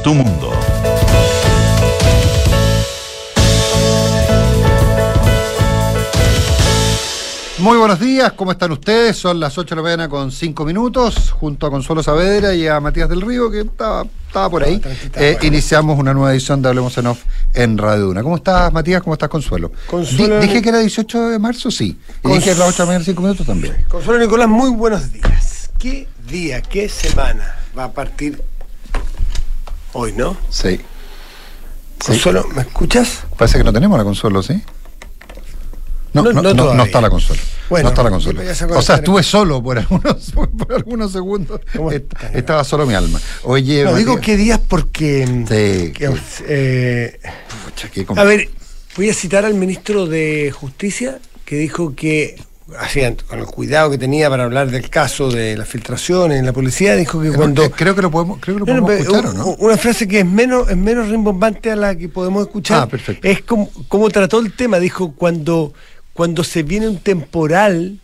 tu mundo. Muy buenos días, ¿cómo están ustedes? Son las 8 de la mañana con 5 minutos, junto a Consuelo Saavedra y a Matías del Río, que estaba por ahí. Iniciamos una nueva edición de Hablemos en Off en Radio Duna. ¿Cómo estás, Matías? ¿Cómo estás, Consuelo? Dije que era 18 de marzo, sí. Y dije que era las 8 de la mañana 5 minutos también. Consuelo Nicolás, muy buenos días. ¿Qué día, qué semana va a partir hoy, no? Sí. Consuelo, ¿me escuchas? Parece que no tenemos la Consuelo, ¿sí? No está la Consuelo. Bueno, no está la Consuelo. O sea, estuve solo por algunos segundos. Estaba solo mi alma. Oye, no, digo qué días porque... a ver, voy a citar al ministro de Justicia, que dijo que, así, con el cuidado que tenía para hablar del caso de las filtraciones en la policía, dijo que cuando... Creo que lo podemos escuchar, ¿o no? Una frase que es menos rimbombante a la que podemos escuchar. Perfecto. Es como trató el tema. Dijo, cuando se viene un temporal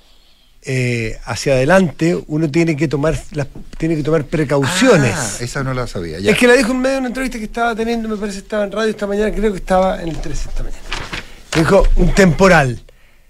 hacia adelante, uno tiene que tomar precauciones. Esa no la sabía. Ya. Es que la dijo en medio de una entrevista que estaba teniendo, me parece que estaba en radio esta mañana, creo que estaba en el 13 esta mañana. Dijo, un temporal.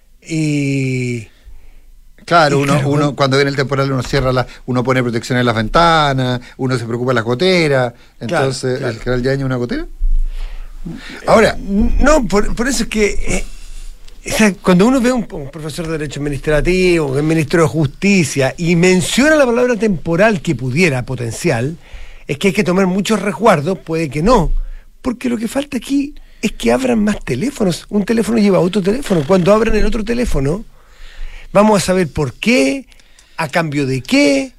Y... Claro, uno cuando viene el temporal uno pone protección en las ventanas, uno se preocupa de las goteras, entonces claro. ¿El general Yañez una gotera? Ahora, no, por eso es que cuando uno ve a un profesor de Derecho Administrativo, un ministro de Justicia, y menciona la palabra temporal que pudiera, potencial, es que hay que tomar muchos resguardos, puede que no, porque lo que falta aquí es que abran más teléfonos. Un teléfono lleva otro teléfono. Cuando abran el otro teléfono, vamos a saber por qué, a cambio de qué,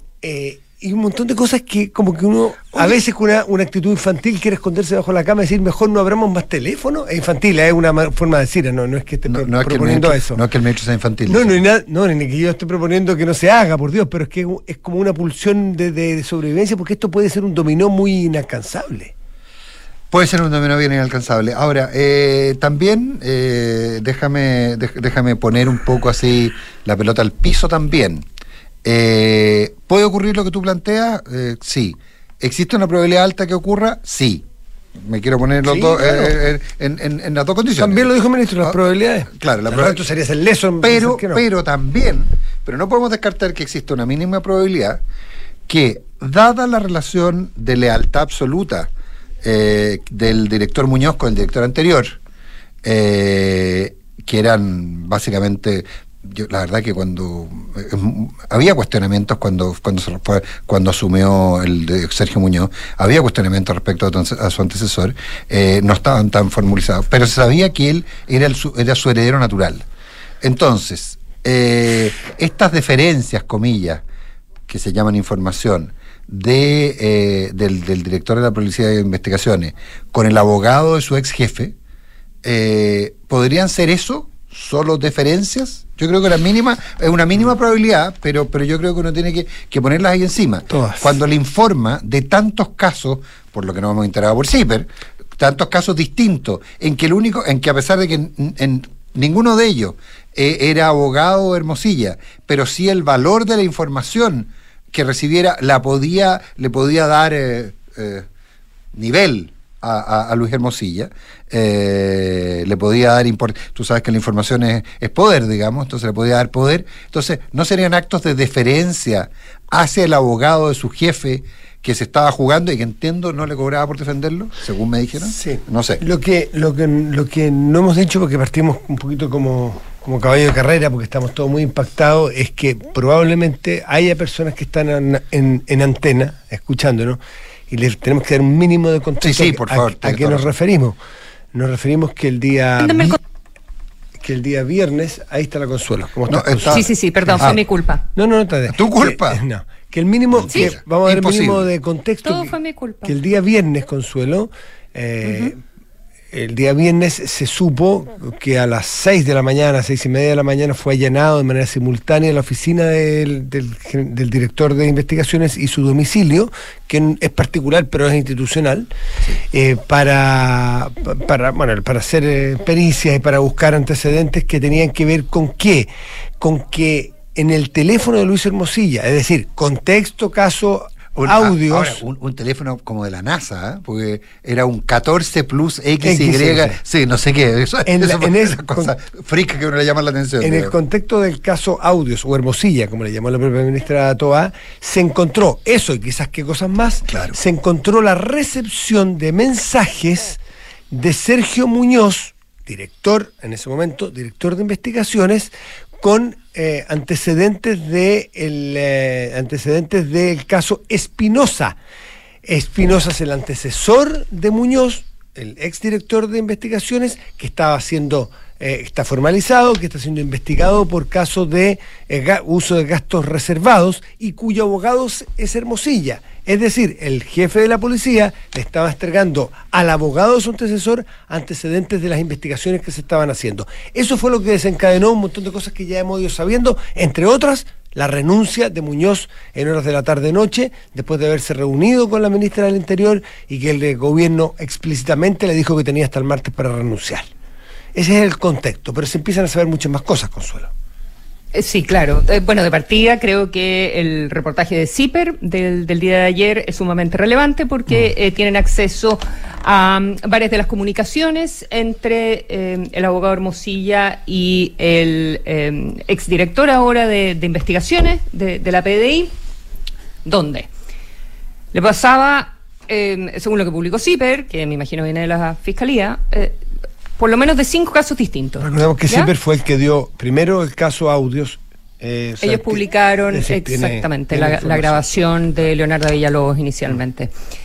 y un montón de cosas que como que uno, a veces con una actitud infantil, quiere esconderse bajo la cama y decir, mejor no abramos más teléfonos. Es infantil, es una forma de decir, no es que esté proponiendo eso. No es que el ministro sea infantil. Ni que yo esté proponiendo que no se haga, por Dios, pero es que es como una pulsión de sobrevivencia, porque esto puede ser un dominó muy inalcanzable. Puede ser un dominó bien inalcanzable. Ahora, también déjame poner un poco así la pelota al piso también. ¿Puede ocurrir lo que tú planteas? Sí. ¿Existe una probabilidad alta que ocurra? Sí. Me quiero poner los dos en las dos condiciones. También lo dijo el ministro, las probabilidades. Claro, tú serías el leso. Pero no podemos descartar que existe una mínima probabilidad que, dada la relación de lealtad absoluta del director Muñoz con el director anterior, que eran básicamente... la verdad que cuando había cuestionamientos cuando asumió el de Sergio Muñoz, había cuestionamientos respecto a su antecesor, no estaban tan formalizados, pero se sabía que él era su heredero natural. Entonces, estas deferencias, comillas, que se llaman información, del director de la Policía de Investigaciones con el abogado de su ex jefe, ¿podrían ser eso? ¿Solo deferencias? Yo creo que es una mínima probabilidad, pero yo creo que uno tiene que ponerlas ahí encima. Todas. Cuando le informa de tantos casos, por lo que nos hemos enterado por CIPER, tantos casos distintos, en que a pesar de que en ninguno de ellos era abogado Hermosilla, pero sí el valor de la información que recibiera le podía dar nivel a Luis Hermosilla, le podía dar tú sabes que la información es poder, digamos, entonces le podía dar poder. Entonces no serían actos de deferencia hacia el abogado de su jefe que se estaba jugando y que entiendo no le cobraba por defenderlo, según me dijeron. Sí. No sé. Lo que no hemos dicho, porque partimos un poquito como caballo de carrera, porque estamos todos muy impactados, es que probablemente haya personas que están en antena escuchándonos, y les tenemos que dar un mínimo de contexto. Sí, por favor. ¿A qué nos referimos? Nos referimos que el día viernes, ahí está la Consuelo. ¿Cómo estás? Sí, perdón, fue mi culpa. No, está. ¿Tu culpa? Que el mínimo, sí. Vamos a dar el mínimo de contexto. Todo fue mi culpa. Que el día viernes, Consuelo, el día viernes se supo que a las 6 de la mañana, 6:30 de la mañana, fue allanado de manera simultánea la oficina del director de investigaciones y su domicilio, que es particular pero es institucional, para hacer pericias y para buscar antecedentes que tenían que ver con qué, con que en el teléfono de Luis Hermosilla, es decir, contexto, caso audios. Ahora, un teléfono como de la NASA, ¿eh? Porque era un 14 plus XY, sí, no sé qué. Esas cosas fricas que uno le llama la atención. En el contexto del caso Audios, o Hermosilla, como le llamó la propia ministra Toá, se encontró eso y quizás qué cosas más. Claro. Se encontró la recepción de mensajes de Sergio Muñoz, director, en ese momento, director de investigaciones, con antecedentes del caso Espinosa. Espinosa es el antecesor de Muñoz, el exdirector de investigaciones, que está formalizado, que está siendo investigado por caso de uso de gastos reservados y cuyo abogado es Hermosilla. Es decir, el jefe de la policía le estaba entregando al abogado de su antecesor antecedentes de las investigaciones que se estaban haciendo. Eso fue lo que desencadenó un montón de cosas que ya hemos ido sabiendo, entre otras, la renuncia de Muñoz en horas de la tarde-noche, después de haberse reunido con la ministra del Interior y que el gobierno explícitamente le dijo que tenía hasta el martes para renunciar. Ese es el contexto, pero se empiezan a saber muchas más cosas, Consuelo. Sí, claro. Bueno, de partida creo que el reportaje de CIPER del día de ayer es sumamente relevante porque tienen acceso a varias de las comunicaciones entre el abogado Hermosilla y el exdirector ahora de investigaciones de la PDI, donde le pasaba, según lo que publicó CIPER, que me imagino viene de la Fiscalía, por lo menos de 5 casos distintos. Recordemos que CIPER fue el que dio primero el caso Audios. Ellos publicaron exactamente la grabación de Leonardo Villalobos inicialmente.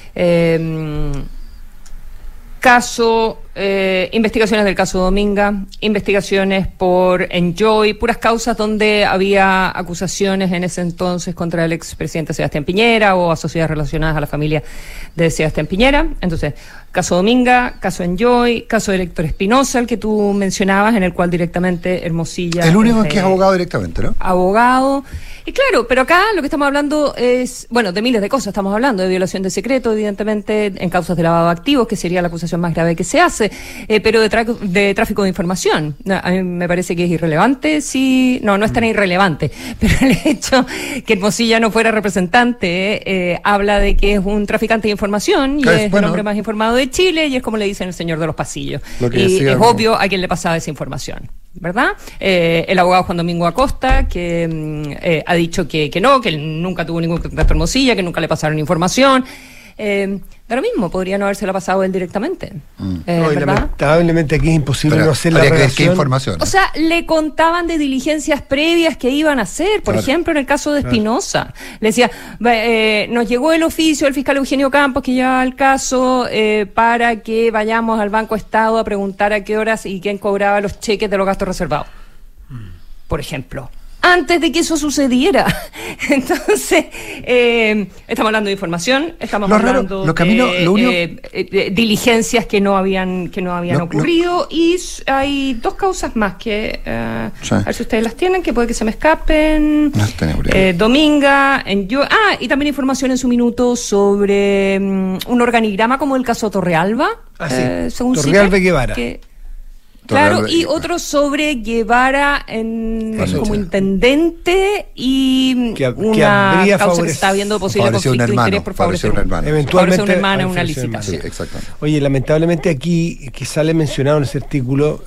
Investigaciones del caso Dominga, investigaciones por Enjoy, puras causas donde había acusaciones en ese entonces contra el expresidente Sebastián Piñera o a sociedades relacionadas a la familia de Sebastián Piñera. Entonces, caso Dominga, caso Enjoy, caso de Héctor Espinosa, el que tú mencionabas, en el cual directamente Hermosilla... El único que es abogado directamente, ¿no? Abogado. Y claro, pero acá lo que estamos hablando es, bueno, de miles de cosas estamos hablando, de violación de secreto, evidentemente, en causas de lavado de activos, que sería la acusación más grave que se hace, pero de tráfico de información. A mí me parece que es irrelevante, no es tan irrelevante, pero el hecho que Hermosilla no fuera representante habla de que es un traficante de información y es el hombre más informado de Chile y es como le dicen el señor de los pasillos. Y es obvio a quién le pasaba esa información, ¿verdad? El abogado Juan Domingo Acosta, que ha dicho que no, que él nunca tuvo ningún contacto con Hermosilla, que nunca le pasaron información. Da lo mismo, podría no habérsela pasado él directamente. No, y lamentablemente aquí es imposible no hacer la relación. ¿Qué información? O sea, le contaban de diligencias previas que iban a hacer, por ejemplo, en el caso de Espinosa. Le decía, nos llegó el oficio del fiscal Eugenio Campos, que lleva el caso, para que vayamos al Banco Estado a preguntar a qué horas y quién cobraba los cheques de los gastos reservados. Por ejemplo. Antes de que eso sucediera. Entonces, estamos hablando de información, estamos hablando de diligencias que no habían ocurrido, y hay 2 causas más que, a ver si ustedes las tienen, que puede que se me escapen. Dominga, y también información en su minuto sobre un organigrama como el caso Torrealba. Según Torrealba Guevara. Claro, y otro sobre Guevara como intendente y una causa que está habiendo posible conflicto de interés por favorecer un hermano. Eventualmente una hermana en una licitación. Sí, exactamente. Oye, lamentablemente aquí, que sale mencionado en ese artículo,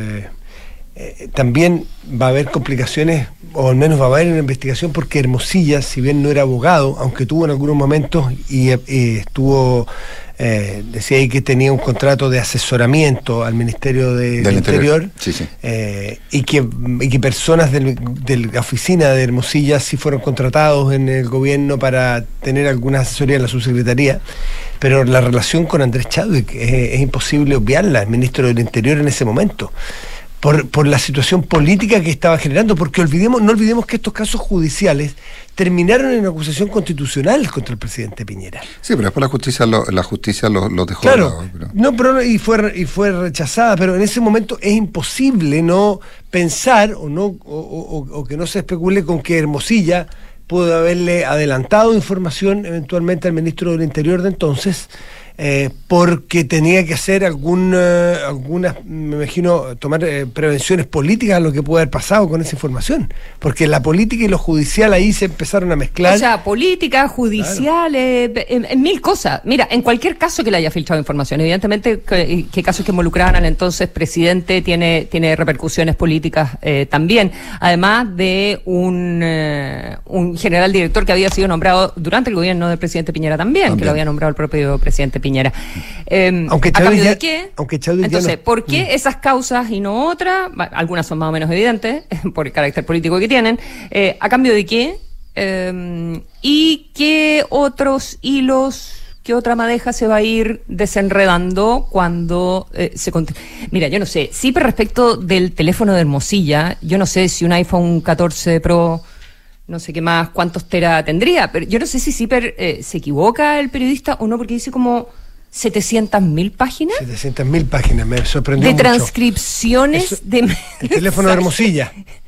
también va a haber complicaciones, o al menos va a haber una investigación, porque Hermosilla, si bien no era abogado, aunque tuvo en algunos momentos y estuvo... decía ahí que tenía un contrato de asesoramiento al Ministerio del Interior. Sí. Y que personas de la oficina de Hermosilla sí fueron contratados en el gobierno para tener alguna asesoría en la subsecretaría, pero la relación con Andrés Chadwick es imposible obviarla, el ministro del Interior en ese momento, por la situación política que estaba generando, porque no olvidemos que estos casos judiciales terminaron en una acusación constitucional contra el presidente Piñera. Sí, pero después la justicia los dejó. Claro, y fue rechazada, pero en ese momento es imposible no pensar o que no se especule con que Hermosilla pudo haberle adelantado información eventualmente al ministro del Interior de entonces, porque tenía que hacer algunas, me imagino, tomar prevenciones políticas a lo que puede haber pasado con esa información, porque la política y lo judicial ahí se empezaron a mezclar. O sea, política, judicial, en mil cosas. Mira, en cualquier caso que le haya filtrado información, evidentemente que casos que involucraban al entonces presidente tiene repercusiones políticas también, además de un general director que había sido nombrado durante el gobierno del presidente Piñera también. Que lo había nombrado el propio presidente Piñera. Aunque ¿A cambio de qué? Entonces, ¿por qué esas causas y no otras? Algunas son más o menos evidentes, por el carácter político que tienen. ¿A cambio de qué? ¿Y qué otros hilos, qué otra madeja se va a ir desenredando cuando Mira, yo no sé, sí, pero respecto del teléfono de Hermosilla, yo no sé si un iPhone 14 Pro, no sé qué más, cuántos tera tendría, pero yo no sé si Zipper se equivoca el periodista o no, porque dice como 700.000 páginas. 700.000 páginas, me sorprendió de mucho. Transcripciones de... El teléfono de Hermosilla.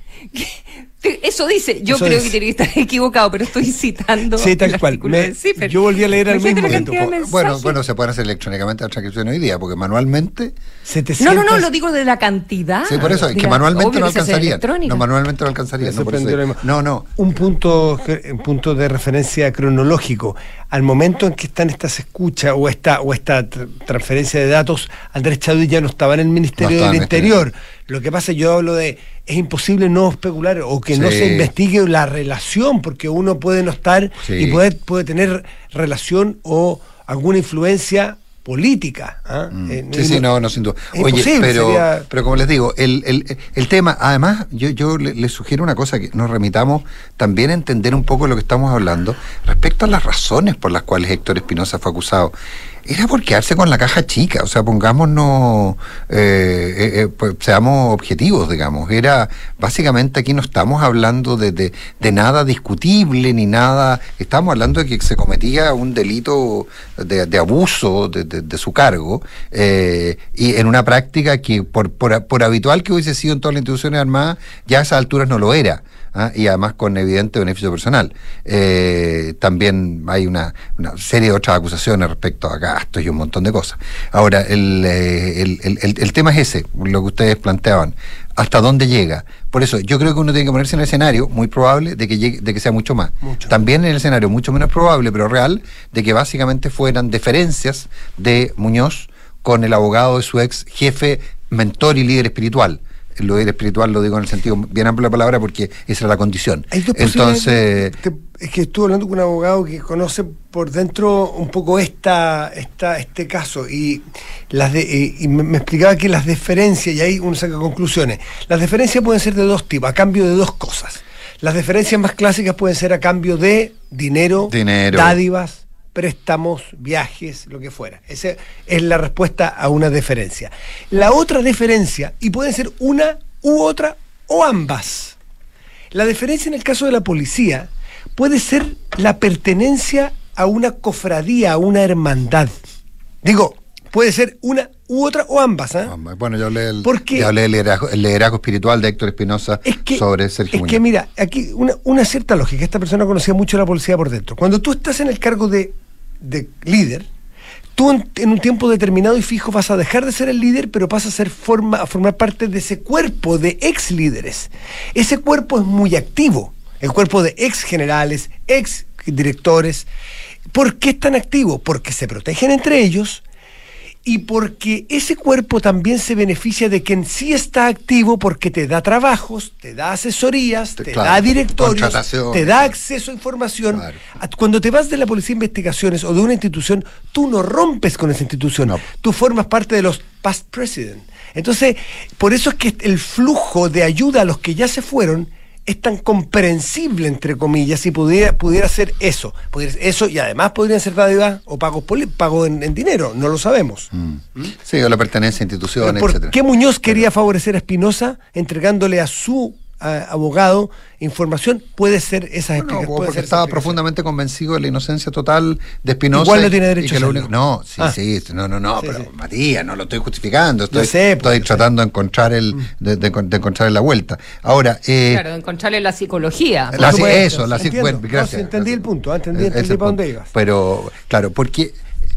Eso dice, yo creo que tiene que estar equivocado, pero estoy citando. Sí, tal cual. Yo volví a leer al mismo momento. Bueno, se pueden hacer electrónicamente la transcripción hoy día, porque manualmente. 700... No, lo digo de la cantidad. Sí, por eso, que manualmente no alcanzaría. No, manualmente no alcanzaría. No. Un punto de referencia cronológico. Al momento en que están estas escuchas o esta transferencia de datos, Andrés Chadwick ya no estaba en el Ministerio del Interior. Lo que pasa, yo hablo de, es imposible no especular o que no se investigue la relación, porque uno puede no estar y puede tener relación o alguna influencia política. No, sin duda. Oye, pero como les digo, el tema, además, yo les sugiero una cosa, que nos remitamos también a entender un poco lo que estamos hablando respecto a las razones por las cuales Héctor Espinosa fue acusado. Era por quedarse con la caja chica, o sea, pongámonos, pues, seamos objetivos, digamos. Era, básicamente aquí no estamos hablando de nada discutible ni nada, estamos hablando de que se cometía un delito de abuso de su cargo, y en una práctica que por habitual que hubiese sido en todas las instituciones armadas, ya a esas alturas no lo era. Y además con evidente beneficio personal. También hay una serie de otras acusaciones respecto a gastos y un montón de cosas. Ahora, el tema es ese, lo que ustedes planteaban. ¿Hasta dónde llega? Por eso, yo creo que uno tiene que ponerse en el escenario muy probable de que sea mucho más. También en el escenario mucho menos probable, pero real, de que básicamente fueran deferencias de Muñoz con el abogado de su ex jefe, mentor y líder espiritual. Lo líder espiritual lo digo en el sentido bien amplio de la palabra, porque esa era la condición. Entonces, es que estuve hablando con un abogado que conoce por dentro un poco este caso y me explicaba que las deferencias, y ahí uno saca conclusiones, las deferencias pueden ser de dos tipos, a cambio de dos cosas. Las deferencias más clásicas pueden ser a cambio de dinero. Dádivas, préstamos, viajes, lo que fuera. Esa es la respuesta a una deferencia. La otra deferencia, y pueden ser una u otra o ambas. La deferencia en el caso de la policía puede ser la pertenencia a una cofradía, a una hermandad. Digo, puede ser una u otra o ambas. Bueno, yo hablé del liderazgo espiritual de Héctor Espinosa sobre Sergio Muñoz. Es que mira, aquí una cierta lógica. Esta persona conocía mucho a la policía por dentro. Cuando tú estás en el cargo de líder, tú en un tiempo determinado y fijo vas a dejar de ser el líder, pero pasas a formar parte de ese cuerpo de ex líderes. Ese cuerpo es muy activo, el cuerpo de ex generales, ex directores. ¿Por qué es tan activo? Porque se protegen entre ellos y porque ese cuerpo también se beneficia de quien sí está activo, porque te da trabajos, te da asesorías, te da directorios, te da acceso a información. Claro. Cuando te vas de la Policía de Investigaciones o de una institución, tú no rompes con esa institución, tú formas parte de los past president. Entonces, por eso es que el flujo de ayuda a los que ya se fueron es tan comprensible, entre comillas, si pudiera ser eso. Y además podrían ser dádivas o pagos en dinero, no lo sabemos. Sí, o la pertenencia a instituciones, etc. ¿Por qué Muñoz quería favorecer a Espinosa entregándole a su abogado información? Puede ser esas explicaciones. Porque estaba profundamente convencido de la inocencia total de Espinosa. Igual no tiene derecho a hacerlo. No, pero Matías, no lo estoy justificando, estoy tratando de encontrar de encontrarle la vuelta. Ahora, claro, de encontrarle la psicología. Gracias. Entendí el punto, entendí para dónde ibas. Pero, claro, porque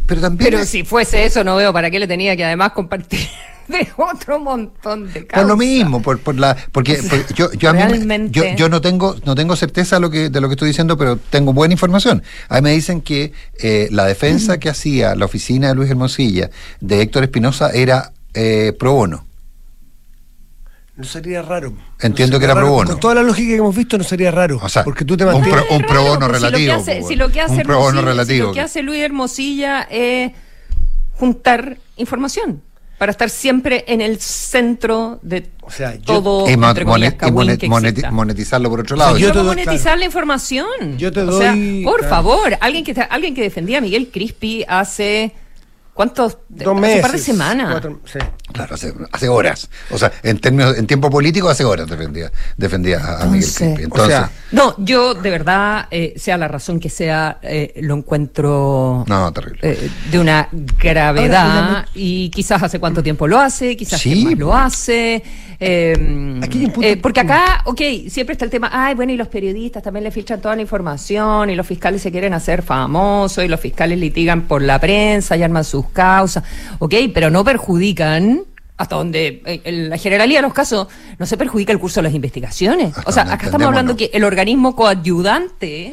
Pero también... Pero si fuese eso, no veo para qué le tenía que además compartir de otro montón de causas. Por lo mismo, porque yo a mí yo no tengo certeza de lo que estoy diciendo, pero tengo buena información. A mí me dicen que la defensa que hacía la oficina de Luis Hermosilla de Héctor Espinosa era pro bono. No sería raro. Entiendo que era pro bono. Con toda la lógica que hemos visto, no sería raro. O sea, porque tú te mantienes... un pro bono relativo. Si lo que hace un pro bono relativo. Si lo que hace Luis Hermosilla es juntar información para estar siempre en el centro de todo, entre comillas, monetizarlo por otro lado. Monetizar la información. Yo te doy... por favor, alguien que defendía a Miguel Crispi hace... ¿Cuántos? 2 meses. Hace un par de semanas. 4, sí. Claro, hace horas. O sea, en tiempo político, hace horas defendía a Miguel Crispi. Entonces, no, yo de verdad, sea la razón que sea, lo encuentro terrible. De una gravedad. Y quizás hace cuánto tiempo lo hace, quizás más lo hace. Aquí hay un punto, porque acá, siempre está el tema, y los periodistas también le filtran toda la información, y los fiscales se quieren hacer famosos, y los fiscales litigan por la prensa y arman sus causas, pero no perjudican, hasta donde en la generalidad de los casos no se perjudica el curso de las investigaciones. Acá estamos hablando que el organismo coadyudante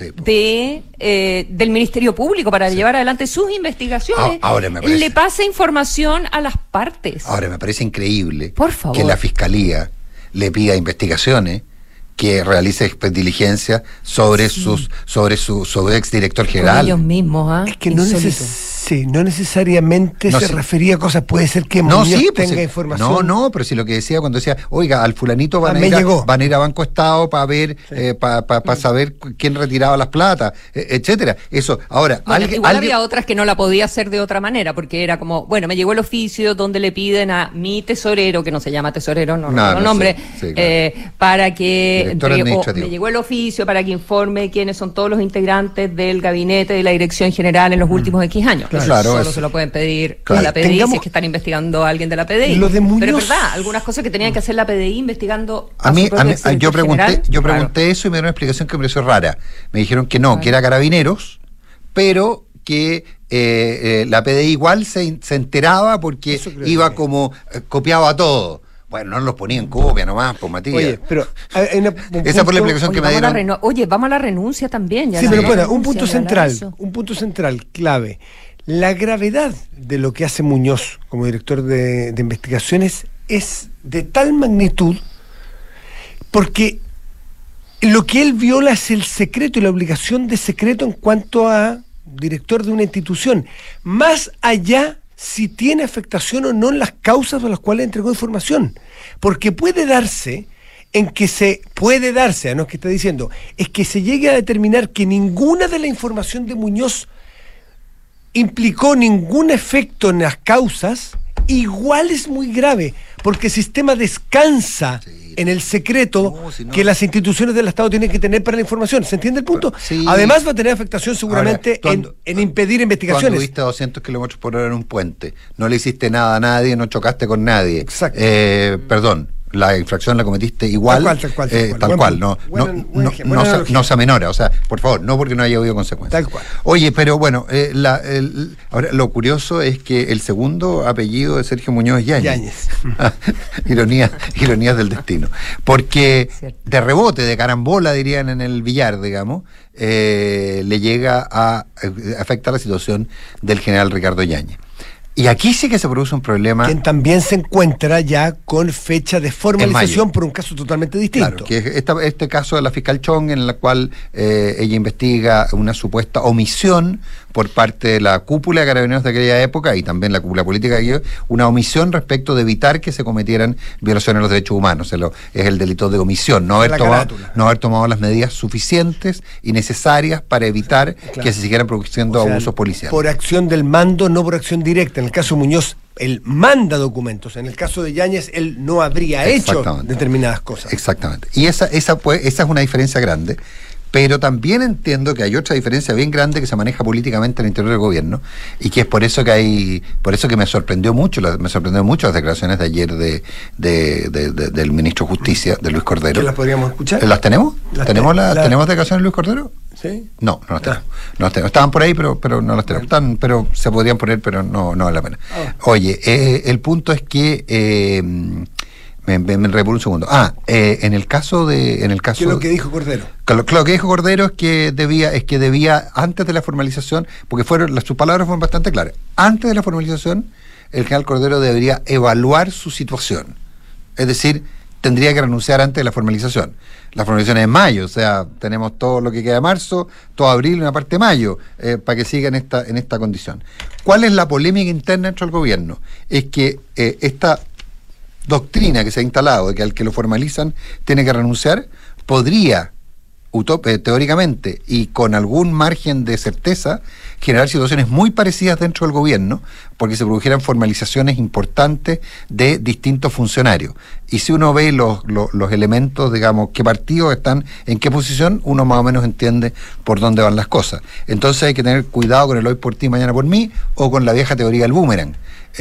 del Ministerio Público para llevar adelante sus investigaciones le pasa información a las partes. Ahora me parece increíble por favor, que la Fiscalía le pida investigaciones, que realice diligencia sobre su exdirector general. Con ellos mismos, Es que no necesariamente se refería a cosas, puede ser que Muñoz tenga información. No, pero si lo que decía cuando decía, oiga, al fulanito van a ir a Banco Estado para ver, para saber quién retiraba las platas, etcétera. Eso, ahora, igual había otras que no la podía hacer de otra manera, porque era como, me llegó el oficio donde le piden a mi tesorero, que no se llama tesorero, no nombre, para que me llegó el oficio para que informe quiénes son todos los integrantes del gabinete de la Dirección General en los últimos X años. Claro, solo se lo pueden pedir a la PDI si es que están investigando a alguien de la PDI. Lo de Muñoz, pero es verdad, algunas cosas que tenían que hacer la PDI investigando yo pregunté eso y me dieron una explicación que me pareció rara. Me dijeron que no, que era Carabineros, pero que la PDI igual se enteraba porque iba como copiaba todo. Bueno, no los ponía en copia nomás, por Matías. Oye, pero esa fue la explicación que me dieron. Vamos a la renuncia también. Un punto central, clave. La gravedad de lo que hace Muñoz como director de investigaciones es de tal magnitud porque lo que él viola es el secreto y la obligación de secreto en cuanto a director de una institución. Más allá si tiene afectación o no en las causas a las cuales entregó información. Porque puede darse, no es que está diciendo, es que se llegue a determinar que ninguna de la información de Muñoz implicó ningún efecto en las causas, igual es muy grave, porque el sistema descansa en el secreto que las instituciones del Estado tienen que tener para la información. ¿Se entiende el punto? Sí. Además va a tener afectación seguramente en impedir investigaciones. Cuando viste a 200 kilómetros por hora en un puente, no le hiciste nada a nadie, no chocaste con nadie. Exacto. Perdón, la infracción la cometiste igual, tal cual, no se amenora, o sea, por favor, no porque no haya habido consecuencias. Tal cual. Oye, pero bueno, ahora lo curioso es que el segundo apellido de Sergio Muñoz es Yáñez. Ironías del destino. Porque de rebote, de carambola, dirían en el billar, digamos, le llega a afectar la situación del general Ricardo Yáñez. Y aquí sí que se produce un problema. Quien también se encuentra ya con fecha de formalización por un caso totalmente distinto. Claro, que es este caso de la fiscal Chong, en la cual ella investiga una supuesta omisión por parte de la cúpula de Carabineros de aquella época y también la cúpula política de aquella, una omisión respecto de evitar que se cometieran violaciones de los derechos humanos. Es el delito de omisión, no haber tomado las medidas suficientes y necesarias para evitar que se siguieran produciendo abusos policiales. Por acción del mando, no por acción directa. En el caso de Muñoz, él manda documentos. En el caso de Yáñez, él no habría hecho determinadas cosas. Exactamente. Y esa es una diferencia grande. Pero también entiendo que hay otra diferencia bien grande que se maneja políticamente en el interior del gobierno y que es por eso que me sorprendió mucho las declaraciones de ayer del ministro de Justicia, de Luis Cordero. ¿Las podríamos escuchar? ¿Las tenemos? ¿Tenemos declaraciones de Luis Cordero? ¿Sí? No las tenemos. No las tenemos. Estaban por ahí, pero no las tenemos. Están, pero se podrían poner, pero no vale la pena. Oye, el punto es que me repuro un segundo. En el caso ¿Qué es lo que dijo Cordero? Lo que dijo Cordero es que debía antes de la formalización, porque sus palabras fueron bastante claras. Antes de la formalización, el general Cordero debería evaluar su situación. Es decir, tendría que renunciar antes de la formalización. La formalización es en mayo, o sea, tenemos todo lo que queda de marzo, todo abril y una parte de mayo, para que siga en esta condición. ¿Cuál es la polémica interna dentro del gobierno? Es que esta doctrina que se ha instalado de que al que lo formalizan tiene que renunciar, podría, teóricamente y con algún margen de certeza, generar situaciones muy parecidas dentro del gobierno, porque se produjeran formalizaciones importantes de distintos funcionarios. Y si uno ve los elementos, digamos, qué partidos están en qué posición, uno más o menos entiende por dónde van las cosas. Entonces hay que tener cuidado con el hoy por ti, mañana por mí, o con la vieja teoría del boomerang.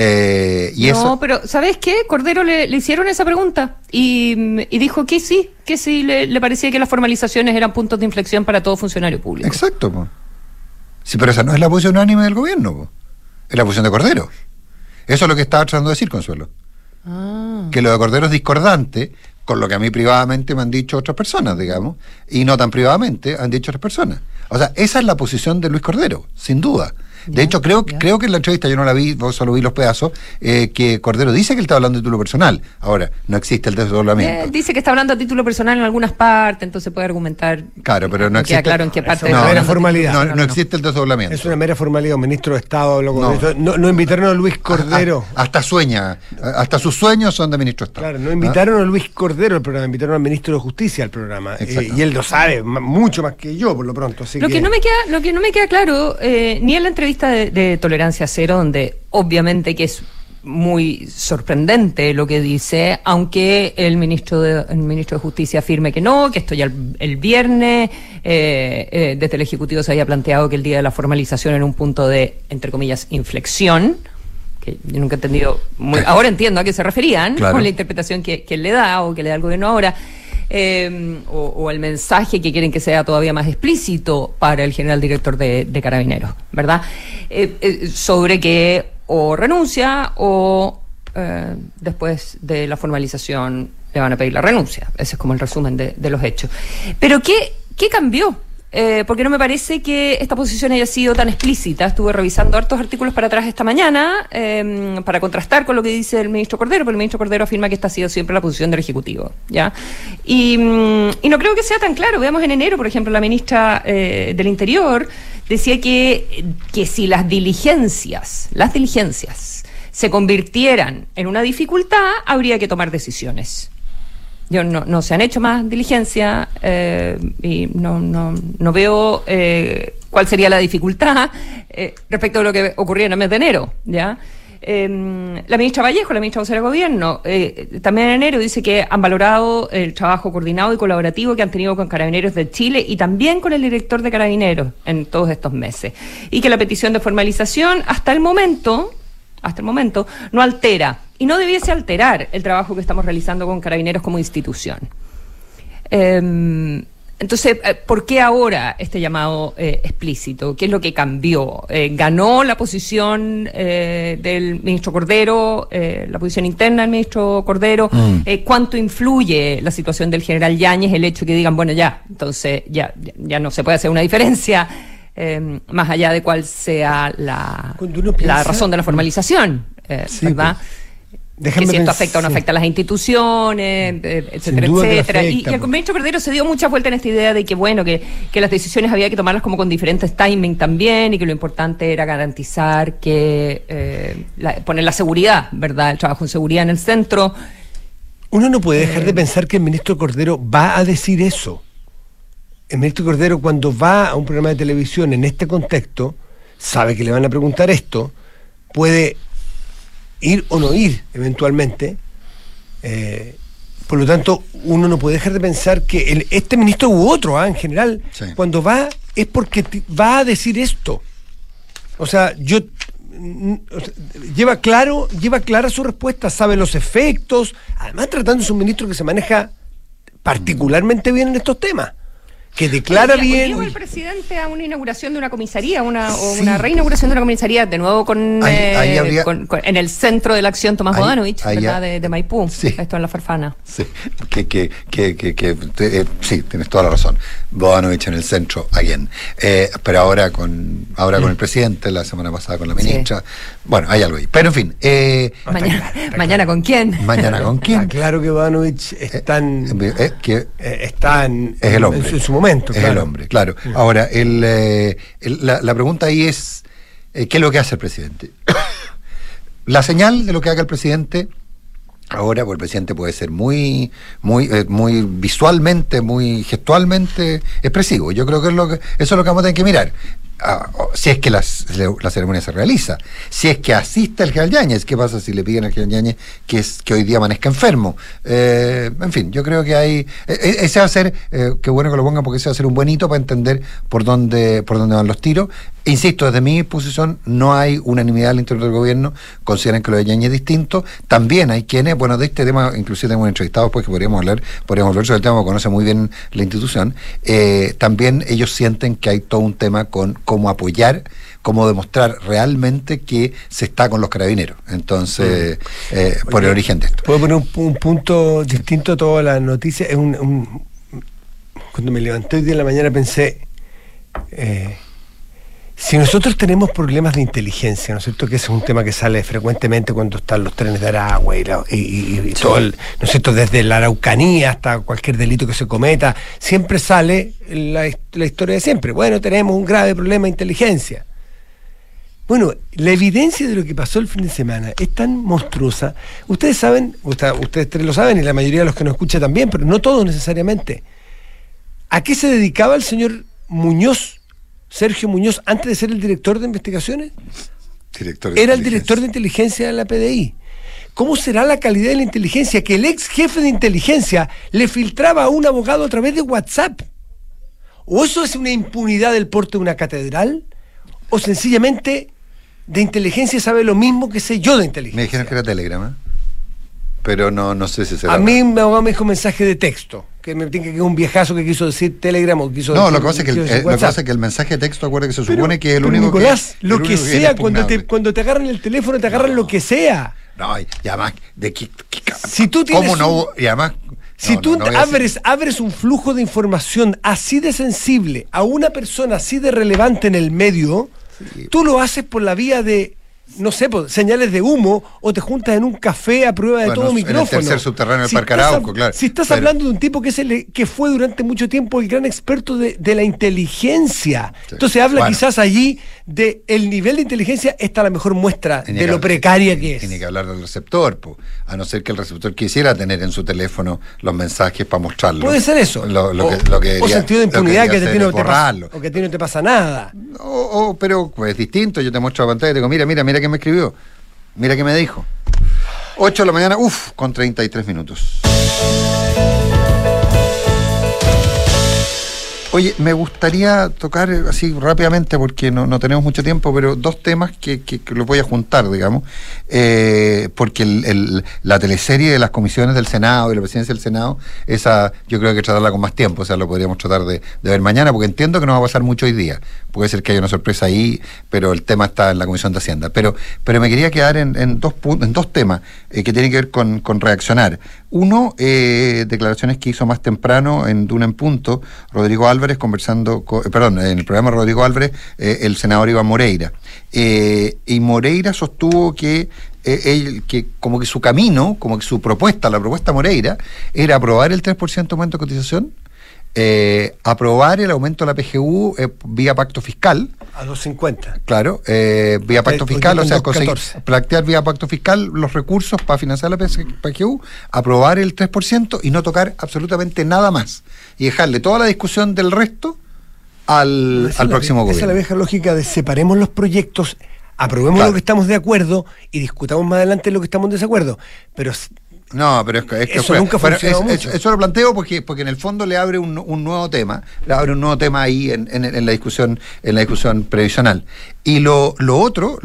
Pero ¿sabes qué? Cordero le hicieron esa pregunta y dijo que sí le parecía que las formalizaciones eran puntos de inflexión para todo funcionario público. Exacto, po. Sí, pero esa no es la posición unánime del gobierno, po. Es la posición de Cordero. Eso es lo que estaba tratando de decir, Consuelo. Que lo de Cordero es discordante con lo que a mí privadamente me han dicho otras personas, digamos, y no tan privadamente han dicho otras personas. O sea, esa es la posición de Luis Cordero, sin duda. De hecho, creo que en la entrevista, yo no la vi, solo vi los pedazos, que Cordero dice que él está hablando a título personal. Ahora, no existe el desdoblamiento. Dice que está hablando a título personal en algunas partes, entonces puede argumentar. Claro, pero no existe. Queda claro en qué parte. Es una mera formalidad. No existe el desdoblamiento. Es una mera formalidad. Un ministro de Estado habló con eso. No invitaron a Luis Cordero. Hasta sueña. Hasta sus sueños son de ministro de Estado. Claro, no invitaron a Luis Cordero al programa, invitaron al ministro de Justicia al programa. Y él lo sabe mucho más que yo, por lo pronto. Así lo que no me queda claro, ni en la entrevista de Tolerancia Cero, donde obviamente que es muy sorprendente lo que dice, aunque el ministro de Justicia afirme que no, que esto ya el viernes desde el Ejecutivo se había planteado que el día de la formalización era un punto de, entre comillas, inflexión, que yo nunca he entendido ahora entiendo a qué se referían, claro, con la interpretación que él le da o que le da el gobierno ahora. O el mensaje que quieren que sea todavía más explícito para el general director de Carabineros, ¿verdad? Sobre que o renuncia o después de la formalización le van a pedir la renuncia. Ese es como el resumen de los hechos. Pero ¿qué cambió? Porque no me parece que esta posición haya sido tan explícita. Estuve revisando hartos artículos para atrás esta mañana para contrastar con lo que dice el ministro Cordero, pero el ministro Cordero afirma que esta ha sido siempre la posición del Ejecutivo, ¿ya? Y no creo que sea tan claro. Veamos en enero, por ejemplo, la ministra del Interior decía que si las diligencias se convirtieran en una dificultad, habría que tomar decisiones. No se han hecho más diligencias y no veo cuál sería la dificultad respecto a lo que ocurría en el mes de enero, ¿ya? La ministra Vallejo, la ministra vocera de Gobierno, también en enero dice que han valorado el trabajo coordinado y colaborativo que han tenido con Carabineros de Chile y también con el director de Carabineros en todos estos meses, y que la petición de formalización hasta el momento no altera y no debiese alterar el trabajo que estamos realizando con Carabineros como institución. Entonces, ¿por qué ahora este llamado explícito? ¿Qué es lo que cambió? ¿Ganó la posición del ministro Cordero, la posición interna del ministro Cordero? ¿Cuánto influye la situación del general Yáñez, el hecho que digan, bueno, entonces ya no se puede hacer una diferencia? Más allá de cuál sea la razón de la formalización, ¿verdad? Que si esto afecta o no afecta a las instituciones, etcétera, etcétera. Y el ministro Cordero se dio mucha vuelta en esta idea de que, bueno, que las decisiones había que tomarlas como con diferentes timing también, y que lo importante era garantizar que poner la seguridad, ¿verdad? El trabajo en seguridad en el centro. Uno no puede dejar de pensar que el ministro Cordero va a decir eso. El ministro Cordero, cuando va a un programa de televisión en este contexto, sabe que le van a preguntar esto, puede ir o no ir eventualmente. Por lo tanto, uno no puede dejar de pensar que este ministro u otro, en general, sí, cuando va es porque va a decir esto. O sea, lleva clara su respuesta, sabe los efectos, además tratándose un ministro que se maneja particularmente bien en estos temas. que declara bien. Llegó el presidente a una inauguración de una comisaría, una reinauguración de una comisaría, de nuevo Ahí habría... en el centro de la acción Tomás Bodanovich, ¿verdad? De Maipú, sí. Esto en La Farfana. Sí, sí, tienes toda la razón. Bodanovich en el centro, again. Pero ahora con el presidente, la semana pasada con la ministra. Sí. Bueno, hay algo ahí. Pero en fin. Mañana ¿con quién? Mañana ¿con quién? Está claro que Bodanovich está en el hombre. En su momento. Es el hombre, claro. Ahora, la pregunta ahí es, ¿qué es lo que hace el presidente? La señal de lo que haga el presidente ahora, pues el presidente puede ser muy visualmente, muy gestualmente expresivo. Yo creo que eso es lo que vamos a tener que mirar. Si es que la ceremonia se realiza, si es que asiste el general Yáñez, ¿qué pasa si le piden al general Yáñez que hoy día amanezca enfermo? En fin, yo creo que ese va a ser, qué bueno que lo pongan, porque ese va a ser un buen hito para entender por dónde van los tiros. Insisto, desde mi posición no hay unanimidad al interior del gobierno, consideran que lo de Yáñez es distinto. También hay quienes, bueno, de este tema inclusive tenemos entrevistados pues que podríamos hablar sobre el tema, porque conoce muy bien la institución. También ellos sienten que hay todo un tema con cómo apoyar, cómo demostrar realmente que se está con los carabineros. Entonces, por el origen de esto. Puedo poner un punto distinto a toda la noticia. Cuando me levanté hoy día en la mañana pensé, si nosotros tenemos problemas de inteligencia, ¿no es cierto? Que ese es un tema que sale frecuentemente cuando están los trenes de Aragua y todo ¿no es cierto? Desde la Araucanía hasta cualquier delito que se cometa, siempre sale la historia de siempre. Bueno, tenemos un grave problema de inteligencia. Bueno, la evidencia de lo que pasó el fin de semana es tan monstruosa. Ustedes saben, ustedes tres lo saben y la mayoría de los que nos escuchan también, pero no todos necesariamente. ¿A qué se dedicaba el señor Sergio Muñoz, antes de ser el director de investigaciones? Era el director de inteligencia de la PDI. ¿Cómo será la calidad de la inteligencia que el ex jefe de inteligencia le filtraba a un abogado a través de WhatsApp? ¿O eso es una impunidad del porte de una catedral? ¿O sencillamente de inteligencia sabe lo mismo que sé yo de inteligencia? Me dijeron que era Telegram, ¿eh? Pero no sé si será. A mí mi abogado me dijo mensaje de texto, que me tiene que un viejazo que quiso decir Telegram o quiso no, decir, lo que pasa es que el mensaje de texto, acuerda que se supone que es el único Nicolás, lo que sea, cuando te agarran el teléfono te agarran lo que sea. No, y además si tú tienes ¿cómo no? Y además si tú abres un flujo de información así de sensible a una persona así de relevante en el medio, sí, tú lo haces por la vía de, no sé, señales de humo, o te juntas en un café a prueba de todo micrófono. En el tercer subterráneo del Parque Arauco, claro. Si estás hablando de un tipo que fue durante mucho tiempo el gran experto de la inteligencia, sí, entonces habla quizás allí de el nivel de inteligencia, esta es la mejor muestra de lo precaria que es. Tiene que hablar del receptor, a no ser que el receptor quisiera tener en su teléfono los mensajes para mostrarlo. Puede ser eso. O sentido de impunidad, que a ti no te pasa nada. Pero es distinto, yo te muestro la pantalla y te digo, mira que me escribió, mira que me dijo. 8 de la mañana, con 33 minutos. Oye, me gustaría tocar así rápidamente, porque no tenemos mucho tiempo, pero dos temas que los voy a juntar, digamos, porque la teleserie de las comisiones del Senado y la presidencia del Senado, esa yo creo que hay que tratarla con más tiempo, o sea, lo podríamos tratar de ver mañana, porque entiendo que no va a pasar mucho hoy día, puede ser que haya una sorpresa ahí, pero el tema está en la Comisión de Hacienda, pero me quería quedar en dos temas que tienen que ver con reaccionar. Uno, declaraciones que hizo más temprano en Duna en Punto, Rodrigo Álvarez, conversando en el programa Rodrigo Álvarez, el senador Iván Moreira. Y Moreira sostuvo que como que su camino, como que su propuesta, la propuesta Moreira, era aprobar el 3% aumento de cotización, aprobar el aumento de la PGU vía pacto fiscal. A 2.50. Claro, vía pacto fiscal, o sea, plantear vía pacto fiscal los recursos para financiar la PGU, aprobar el 3% y no tocar absolutamente nada más. Y dejarle toda la discusión del resto al próximo gobierno. Esa es la vieja lógica de separemos los proyectos, aprobemos lo que estamos de acuerdo y discutamos más adelante lo que estamos en desacuerdo. Pero No, pero es que eso nunca funcionó mucho. Eso lo planteo porque en el fondo le abre un nuevo tema, ahí en la discusión previsional. Y lo otro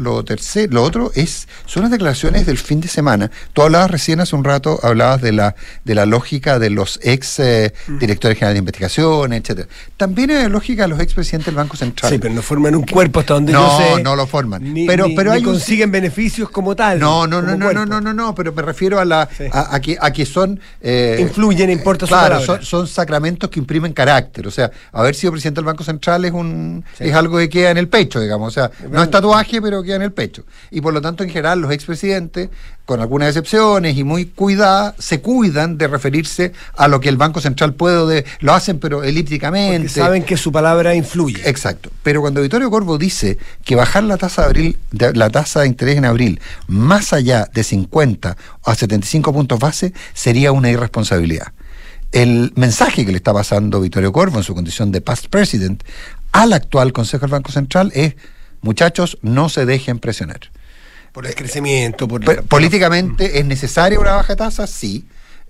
son las declaraciones del fin de semana. Tú hablabas recién hace un rato, de la lógica de los ex directores generales de investigación, etcétera. También hay la lógica de los ex presidentes del Banco Central. Sí, pero no forman un cuerpo hasta donde yo sé. No lo forman. Pero hay consiguen beneficios como tal. No, pero me refiero a que son influyen, importa su palabra. Son sacramentos que imprimen carácter. O sea, haber sido presidente del Banco Central es algo que queda en el pecho, digamos. O sea, no es tatuaje, pero queda en el pecho. Y por lo tanto, en general, los expresidentes, con algunas excepciones y muy cuidadas, se cuidan de referirse a lo que el Banco Central puede, lo hacen pero elípticamente. Porque saben que su palabra influye. Exacto. Pero cuando Vittorio Corvo dice que bajar la tasa de interés en abril más allá de 50 a 75 puntos base sería una irresponsabilidad. El mensaje que le está pasando Vittorio Corvo en su condición de past president al actual Consejo del Banco Central es: muchachos, no se dejen presionar. Por el crecimiento. Políticamente es necesaria una baja tasa, sí,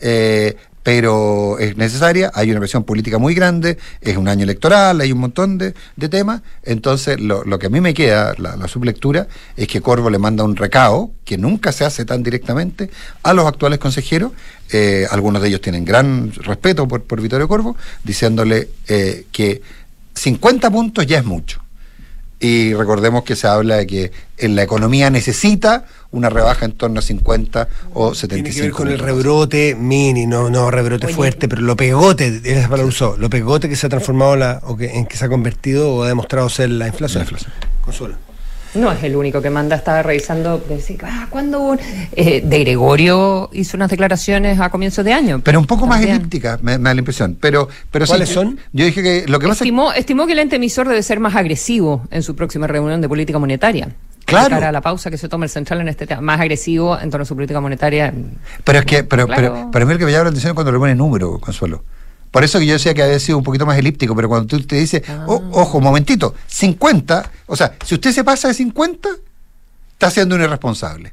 pero es necesaria, hay una presión política muy grande, es un año electoral, hay un montón de temas. Entonces lo que a mí me queda, la sublectura, es que Corvo le manda un recado que nunca se hace tan directamente a los actuales consejeros. Algunos de ellos tienen gran respeto por Vittorio Corvo, diciéndole que 50 puntos ya es mucho. Y recordemos que se habla de que en la economía necesita una rebaja en torno a 50 o 75. Tiene que ver con el rebrote mini, no rebrote fuerte, pero lo pegote, esa palabra usó, lo pegote que se ha transformado en que se ha convertido o ha demostrado ser la inflación. Consuelo. No es el único que manda, estaba revisando, ¿cuándo? De Gregorio hizo unas declaraciones a comienzos de año. Pero un poco más elípticas, me da la impresión. Pero ¿cuáles son? Yo dije que lo que pasa estimó que el ente emisor debe ser más agresivo en su próxima reunión de política monetaria. Claro. Para la pausa que se toma el central en este tema, más agresivo en torno a su política monetaria. Pero a mí el que me llama la atención es cuando le pone número, Consuelo. Por eso que yo decía que había sido un poquito más elíptico, pero cuando tú te dices, ojo, un momentito, 50, o sea, si usted se pasa de 50, está siendo un irresponsable.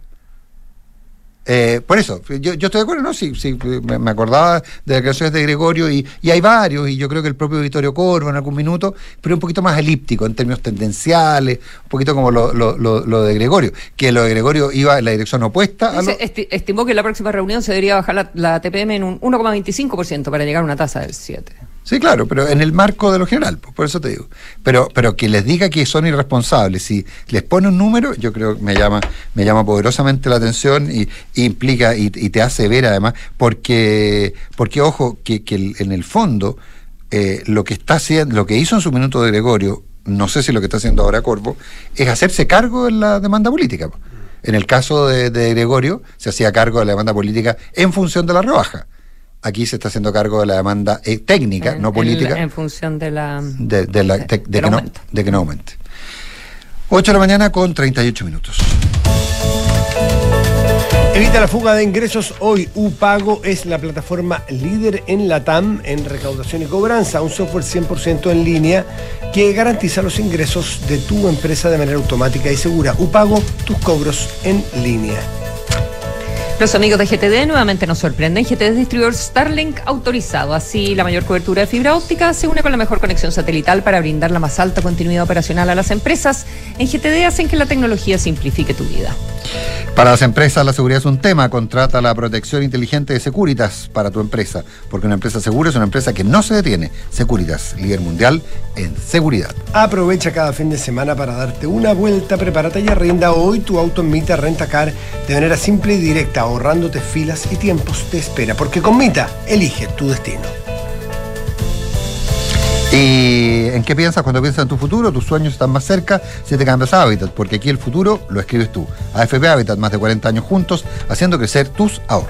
Por eso, yo estoy de acuerdo, ¿no? Sí, me acordaba de las declaraciones de Gregorio y hay varios, y yo creo que el propio Vittorio Corvo en algún minuto, pero un poquito más elíptico en términos tendenciales, un poquito como lo de Gregorio, que lo de Gregorio iba en la dirección opuesta. Estimó que en la próxima reunión se debería bajar la TPM en un 1,25% para llegar a una tasa del 7%. Sí, claro, pero en el marco de lo general, por eso te digo. Pero que les diga que son irresponsables, si les pone un número, yo creo que me llama poderosamente la atención y implica y te hace ver además, porque ojo, que en el fondo lo que está haciendo, lo que hizo en su minuto de Gregorio, no sé si lo que está haciendo ahora Corvo, es hacerse cargo de la demanda política. En el caso de Gregorio, se hacía cargo de la demanda política en función de la rebaja. Aquí se está haciendo cargo de la demanda técnica, no política. En función de que no aumente. 8 de la mañana con 38 minutos. Evita la fuga de ingresos hoy. UPago es la plataforma líder en LATAM en recaudación y cobranza, un software 100% en línea que garantiza los ingresos de tu empresa de manera automática y segura. UPago, tus cobros en línea. Los amigos de GTD nuevamente nos sorprenden. GTD es distribuidor Starlink autorizado. Así, la mayor cobertura de fibra óptica se une con la mejor conexión satelital para brindar la más alta continuidad operacional a las empresas. En GTD hacen que la tecnología simplifique tu vida. Para las empresas, la seguridad es un tema. Contrata la protección inteligente de Securitas para tu empresa, porque una empresa segura es una empresa que no se detiene. Securitas, líder mundial en seguridad. Aprovecha cada fin de semana para darte una vuelta. Prepárate y arrenda hoy tu auto en Mita Rentacar de manera simple y directa, ahorrándote filas y tiempos de espera, porque con Mita elige tu destino. ¿Y en qué piensas cuando piensas en tu futuro? Tus sueños están más cerca si te cambias a Habitat, porque aquí el futuro lo escribes tú. AFP Habitat, más de 40 años juntos, haciendo crecer tus ahorros.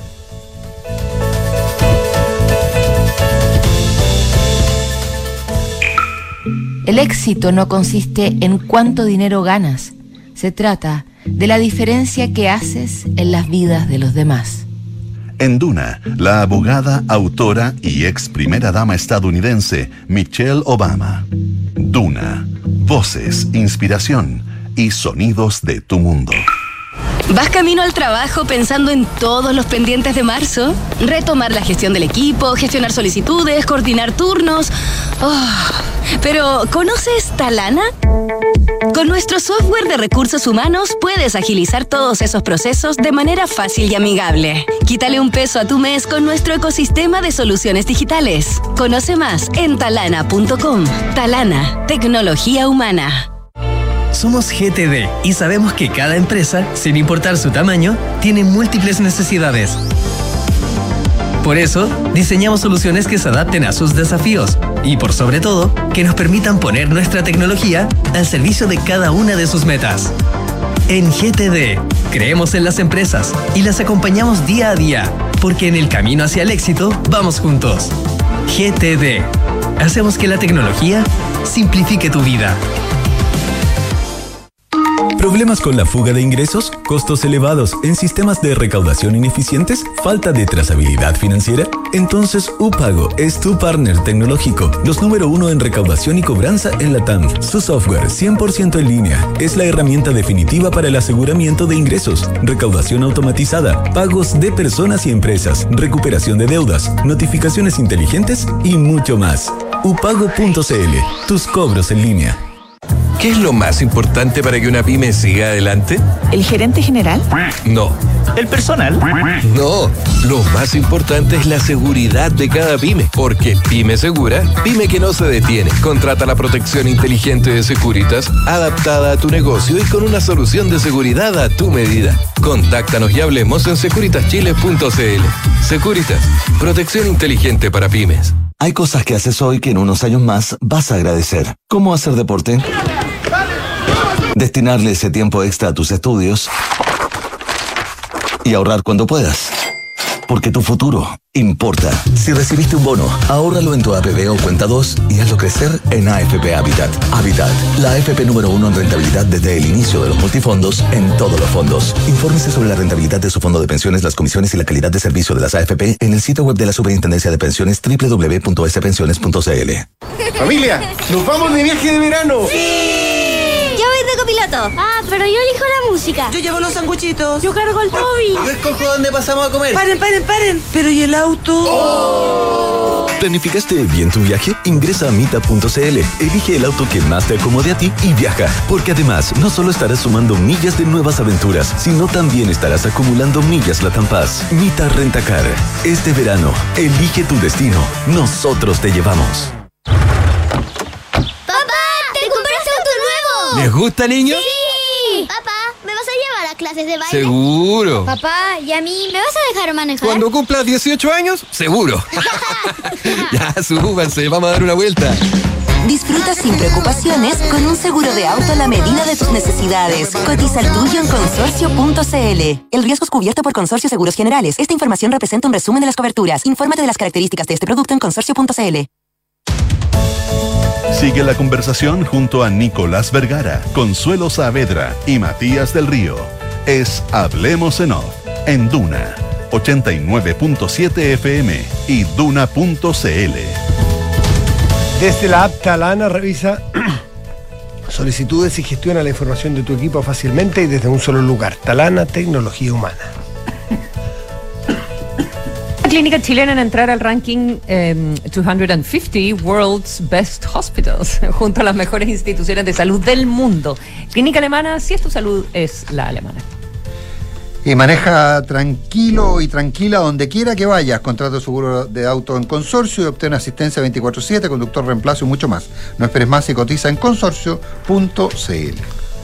El éxito no consiste en cuánto dinero ganas. Se trata de la diferencia que haces en las vidas de los demás. En Duna, la abogada, autora y ex primera dama estadounidense Michelle Obama. Duna, voces, inspiración y sonidos de tu mundo. ¿Vas camino al trabajo pensando en todos los pendientes de marzo? Retomar la gestión del equipo, gestionar solicitudes, coordinar turnos. Pero, ¿conoces Talana? Con nuestro software de recursos humanos puedes agilizar todos esos procesos de manera fácil y amigable. Quítale un peso a tu mes con nuestro ecosistema de soluciones digitales. Conoce más en talana.com. Talana, tecnología humana. Somos GTD y sabemos que cada empresa, sin importar su tamaño, tiene múltiples necesidades. Por eso, diseñamos soluciones que se adapten a sus desafíos y, por sobre todo, que nos permitan poner nuestra tecnología al servicio de cada una de sus metas. En GTD, creemos en las empresas y las acompañamos día a día, porque en el camino hacia el éxito vamos juntos. GTD. Hacemos que la tecnología simplifique tu vida. ¿Problemas con la fuga de ingresos? ¿Costos elevados en sistemas de recaudación ineficientes? ¿Falta de trazabilidad financiera? Entonces UPago es tu partner tecnológico, los número 1 en recaudación y cobranza en la TAM. Su software 100% en línea es la herramienta definitiva para el aseguramiento de ingresos, recaudación automatizada, pagos de personas y empresas, recuperación de deudas, notificaciones inteligentes y mucho más. upago.cl, tus cobros en línea. ¿Qué es lo más importante para que una pyme siga adelante? ¿El gerente general? No. ¿El personal? No. Lo más importante es la seguridad de cada pyme. Porque pyme segura, pyme que no se detiene. Contrata la protección inteligente de Securitas, adaptada a tu negocio y con una solución de seguridad a tu medida. Contáctanos y hablemos en securitaschile.cl. Securitas, protección inteligente para pymes. Hay cosas que haces hoy que en unos años más vas a agradecer. ¿Cómo hacer deporte? Destinarle ese tiempo extra a tus estudios y ahorrar cuando puedas. Porque tu futuro importa. Si recibiste un bono, ahórralo en tu APB o cuenta 2 y hazlo crecer en AFP Habitat. Habitat, la AFP número 1 en rentabilidad desde el inicio de los multifondos en todos los fondos. Infórmese sobre la rentabilidad de su fondo de pensiones, las comisiones y la calidad de servicio de las AFP en el sitio web de la Superintendencia de Pensiones www.spensiones.cl. ¡Familia! ¡Nos vamos de viaje de verano! ¡Sí! Yo voy de copiloto. Ah, pero yo elijo la música. Yo llevo los sanguchitos. Yo cargo el móvil. Yo escojo dónde pasamos a comer. Paren. ¿Pero y el auto? ¡Oh! ¿Planificaste bien tu viaje? Ingresa a mita.cl, elige el auto que más te acomode a ti y viaja. Porque además, no solo estarás sumando millas de nuevas aventuras, sino también estarás acumulando millas LATAM Pass. Mita Rentacar. Este verano, elige tu destino. Nosotros te llevamos. ¿Les gusta, niños? ¡Sí! Papá, ¿me vas a llevar a clases de baile? ¡Seguro! Papá, ¿y a mí me vas a dejar manejar? Cuando cumplas 18 años, seguro. Ya, súbanse, vamos a dar una vuelta. Disfruta sin preocupaciones con un seguro de auto a la medida de tus necesidades. Cotiza el tuyo en consorcio.cl. El riesgo es cubierto por Consorcio Seguros Generales. Esta información representa un resumen de las coberturas. Infórmate de las características de este producto en consorcio.cl. Sigue la conversación junto a Nicolás Vergara, Consuelo Saavedra y Matías del Río. Es Hablemos en Off, en Duna 89.7 FM y Duna.cl. Desde la app Talana revisa solicitudes y gestiona la información de tu equipo fácilmente y desde un solo lugar. Talana, tecnología humana. La clínica chilena en entrar al ranking 250 World's Best Hospitals, junto a las mejores instituciones de salud del mundo. Clínica alemana, si es tu salud, es la alemana. Y maneja tranquilo y tranquila donde quiera que vayas. Contrato seguro de auto en Consorcio y obtén asistencia 24/7, conductor reemplazo y mucho más. No esperes más y cotiza en consorcio.cl.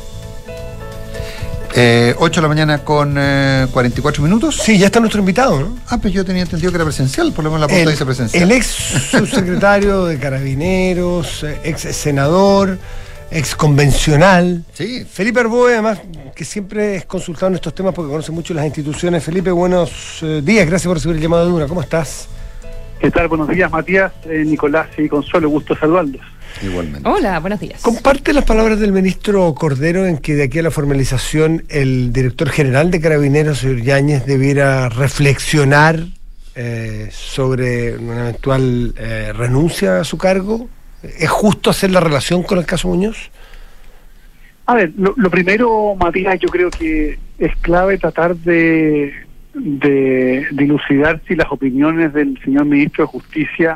8 de la mañana con 44 minutos. Sí, ya está nuestro invitado, ¿no? Ah, pero yo tenía entendido que era presencial, por lo menos la pauta dice presencial. El ex subsecretario de Carabineros, ex senador, ex convencional. Sí. Felipe Arboe, además, que siempre es consultado en estos temas porque conoce mucho las instituciones. Felipe, buenos días, gracias por recibir el llamado de Duna. ¿Cómo estás? ¿Qué tal? Buenos días, Matías, Nicolás y Consuelo, gusto saludarlos. Igualmente. Hola, buenos días. Comparte las palabras del ministro Cordero en que de aquí a la formalización el director general de Carabineros, señor Yáñez, debiera reflexionar sobre una eventual renuncia a su cargo. ¿Es justo hacer la relación con el caso Muñoz? A ver, lo primero, Matías, yo creo que es clave tratar de dilucidar si las opiniones del señor ministro de Justicia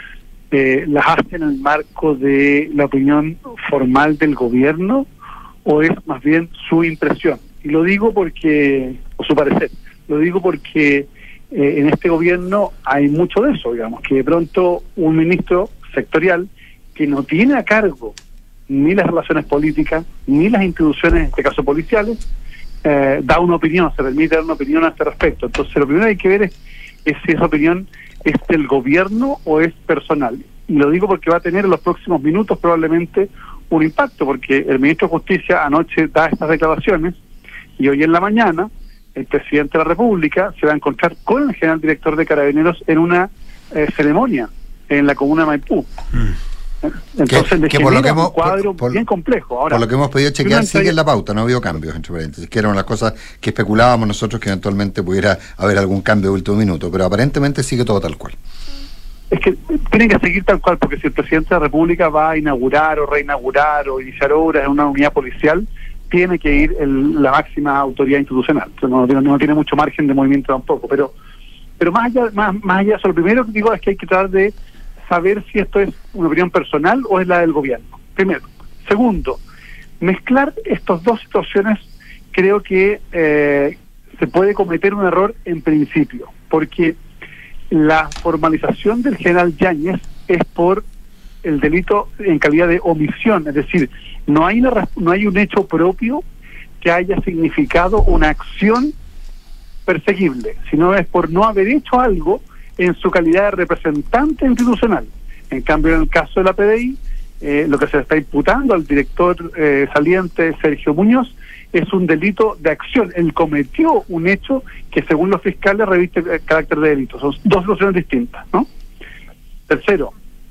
las hacen en el marco de la opinión formal del gobierno o es más bien su impresión. Y lo digo porque, o su parecer, lo digo porque en este gobierno hay mucho de eso, digamos, que de pronto un ministro sectorial que no tiene a cargo ni las relaciones políticas, ni las instituciones, en este caso policiales, da una opinión, se permite dar una opinión a este respecto. Entonces lo primero que hay que ver es si esa opinión es del gobierno o es personal. Y lo digo porque va a tener en los próximos minutos probablemente un impacto, porque el ministro de Justicia anoche da estas declaraciones y hoy en la mañana el presidente de la República se va a encontrar con el general director de Carabineros en una ceremonia en la comuna de Maipú. Entonces le genera un cuadro bien complejo. Ahora, por lo que hemos pedido chequear, sigue en la pauta, no ha habido cambios, entre paréntesis, que eran las cosas que especulábamos nosotros que eventualmente pudiera haber algún cambio de último minuto, pero aparentemente sigue todo tal cual. Es que tienen que seguir tal cual, porque si el presidente de la República va a inaugurar o reinaugurar o iniciar obras en una unidad policial, tiene que ir la máxima autoridad institucional. Entonces no tiene mucho margen de movimiento tampoco, pero más allá de eso, lo primero que digo es que hay que tratar de saber si esto es una opinión personal o es la del gobierno, primero. Segundo, mezclar estas dos situaciones creo que se puede cometer un error en principio, porque la formalización del general Yáñez es por el delito en calidad de omisión, es decir, no hay un hecho propio que haya significado una acción perseguible, sino es por no haber hecho algo en su calidad de representante institucional. En cambio, en el caso de la PDI, lo que se le está imputando al director saliente Sergio Muñoz es un delito de acción. Él cometió un hecho que según los fiscales reviste el carácter de delito. Son dos situaciones distintas, ¿no? Tercero,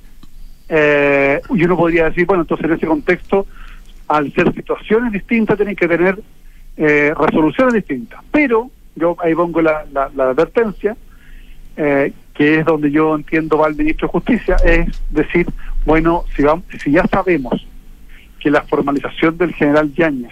y uno podría decir, bueno, entonces en ese contexto, al ser situaciones distintas, tienen que tener resoluciones distintas. Pero yo ahí pongo la advertencia, que es donde yo entiendo va el ministro de Justicia, es decir, bueno, si ya sabemos que la formalización del general Yáñez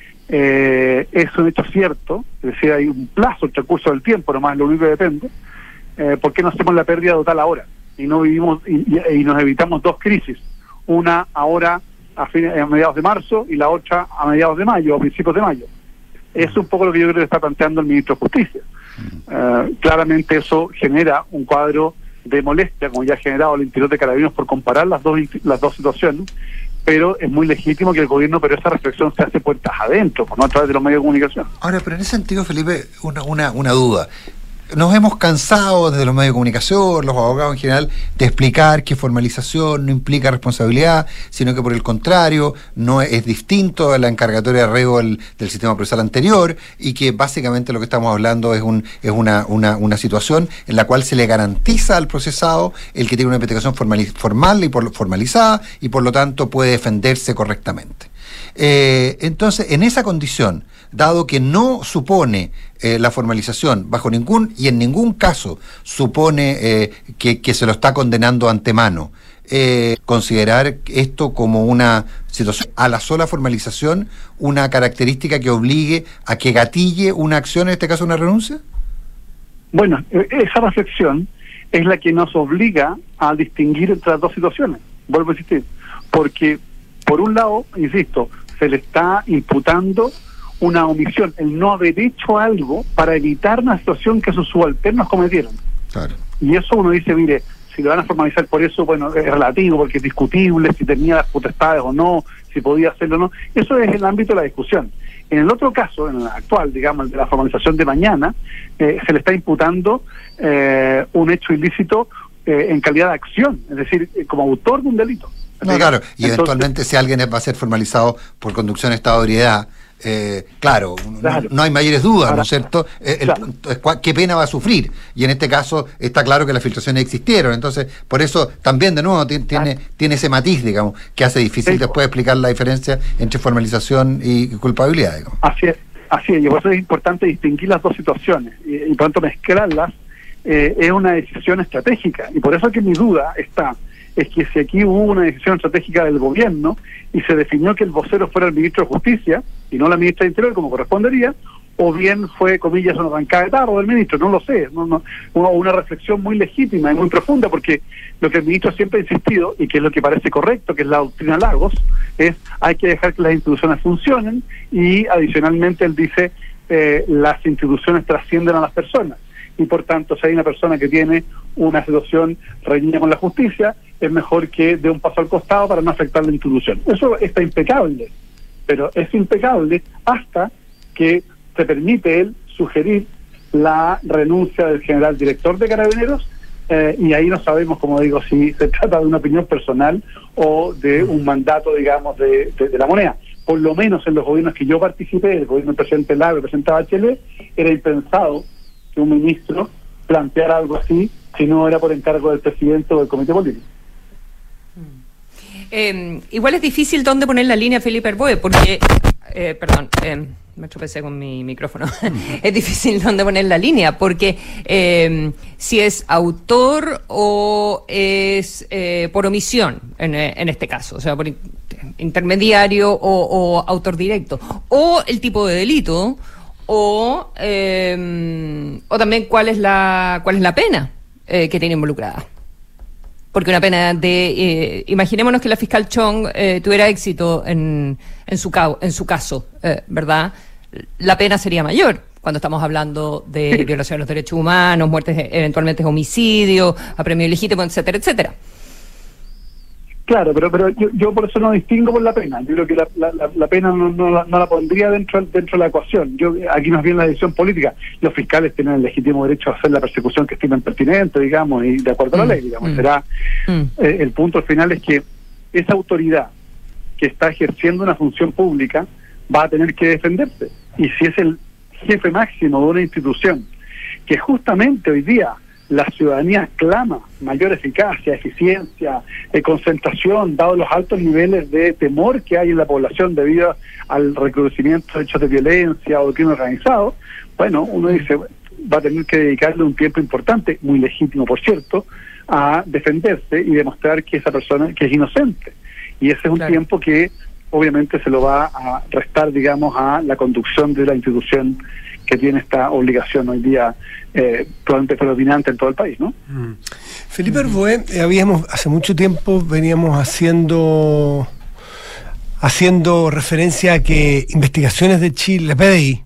es un hecho cierto, es decir, hay un plazo, el transcurso del tiempo, nomás lo único que depende, ¿por qué no hacemos la pérdida total ahora? Y no vivimos y nos evitamos dos crisis, una ahora a mediados de marzo y la otra a mediados de mayo, a principios de mayo. Es un poco lo que yo creo que está planteando el ministro de Justicia. Claramente eso genera un cuadro de molestia, como ya ha generado el interior de Carabineros por comparar las dos situaciones, pero es muy legítimo que el gobierno, pero esa reflexión se hace puertas adentro, no a través de los medios de comunicación. Ahora, pero en ese sentido, Felipe, una duda. Nos hemos cansado desde los medios de comunicación, los abogados en general, de explicar que formalización no implica responsabilidad, sino que por el contrario, no es distinto a la encargatoria de arraigo del sistema procesal anterior, y que básicamente lo que estamos hablando es una situación en la cual se le garantiza al procesado el que tiene una investigación formal y formalizada, y por lo tanto puede defenderse correctamente. Entonces, en esa condición, dado que no supone la formalización en ningún caso supone que se lo está condenando antemano, considerar esto como una situación a la sola formalización, una característica que obligue a que gatille una acción, en este caso una renuncia. Bueno, esa reflexión es la que nos obliga a distinguir entre las dos situaciones, vuelvo a insistir, porque por un lado, insisto, se le está imputando una omisión, el no haber hecho algo para evitar una situación que sus subalternos cometieron. Claro. Y eso uno dice, mire, si lo van a formalizar por eso, bueno, es relativo, porque es discutible si tenía las potestades o no, si podía hacerlo o no. Eso es el ámbito de la discusión. En el otro caso, en el actual, digamos, el de la formalización de mañana, se le está imputando un hecho ilícito en calidad de acción, es decir, como autor de un delito. No, claro, y entonces, eventualmente si alguien va a ser formalizado por conducción de estado de ebriedad, claro. No hay mayores dudas, ahora, ¿no es cierto? ¿Qué pena va a sufrir? Y en este caso está claro que las filtraciones existieron, entonces por eso también de nuevo tiene ese matiz, digamos, que hace difícil después explicar la diferencia entre formalización y culpabilidad, digamos. Así es, y por eso es importante distinguir las dos situaciones y pronto mezclarlas es una decisión estratégica, y por eso que mi duda es que si aquí hubo una decisión estratégica del gobierno y se definió que el vocero fuera el ministro de Justicia y no la ministra de Interior como correspondería, o bien fue, comillas, una arrancada de tarro del ministro, no lo sé, una reflexión muy legítima y muy profunda, porque lo que el ministro siempre ha insistido, y que es lo que parece correcto, que es la doctrina Lagos, es hay que dejar que las instituciones funcionen, y adicionalmente él dice, las instituciones trascienden a las personas, y por tanto, si hay una persona que tiene una situación reñida con la justicia, es mejor que dé un paso al costado para no afectar la institución. Eso está impecable, pero es impecable hasta que se permite él sugerir la renuncia del general director de Carabineros, y ahí no sabemos, como digo, si se trata de una opinión personal o de un mandato, digamos, de la moneda. Por lo menos en los gobiernos que yo participé, el gobierno del presidente Lagos, el presidente Bachelet, era impensado que un ministro planteara algo así si no era por encargo del presidente o del comité político. Igual es difícil dónde poner la línea, Felipe Arboe, porque, me tropecé con mi micrófono. Es difícil dónde poner la línea, porque si es autor o es por omisión, en este caso, o sea, por intermediario o autor directo, o el tipo de delito, o también cuál es la pena que tiene involucrada. Porque una pena de... imaginémonos que la fiscal Chong tuviera éxito en su caso, ¿verdad? La pena sería mayor cuando estamos hablando de violación de los derechos humanos, muertes eventualmente homicidio, apremio ilegítimo, etcétera, etcétera. Claro, pero yo por eso no distingo por la pena. Yo creo que la pena no la pondría dentro de la ecuación. Aquí más bien la decisión política. Los fiscales tienen el legítimo derecho a hacer la persecución que estimen pertinente, digamos, y de acuerdo a la ley, digamos. Será el punto final es que esa autoridad que está ejerciendo una función pública va a tener que defenderse. Y si es el jefe máximo de una institución que justamente hoy día la ciudadanía clama mayor eficacia, eficiencia, concentración, dado los altos niveles de temor que hay en la población debido al recrudecimiento de hechos de violencia o de crimen organizado, bueno, uno dice, va a tener que dedicarle un tiempo importante, muy legítimo por cierto, a defenderse y demostrar que esa persona que es inocente. Y ese es un tiempo que obviamente se lo va a restar, digamos, a la conducción de la institución que tiene esta obligación hoy día probablemente predominante en todo el país, ¿no? Felipe Arboe, hace mucho tiempo veníamos haciendo referencia a que Investigaciones de Chile, la PDI,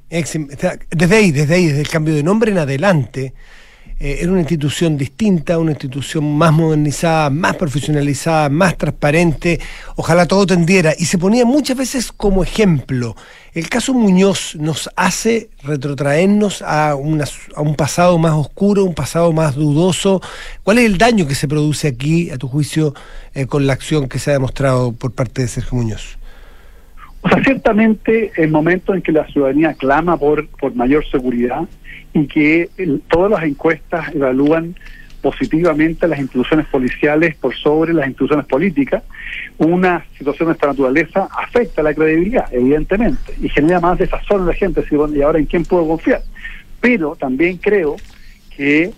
desde el cambio de nombre en adelante, era una institución distinta, una institución más modernizada, más profesionalizada, más transparente, ojalá todo tendiera, y se ponía muchas veces como ejemplo. El caso Muñoz nos hace retrotraernos a un pasado más oscuro, un pasado más dudoso. ¿Cuál es el daño que se produce aquí, a tu juicio, con la acción que se ha demostrado por parte de Sergio Muñoz? O sea, ciertamente el momento en que la ciudadanía clama por mayor seguridad y que todas las encuestas evalúan positivamente las instituciones policiales por sobre las instituciones políticas, una situación de esta naturaleza afecta la credibilidad, evidentemente, y genera más desazón en la gente, y ahora en quién puedo confiar. Pero también creo que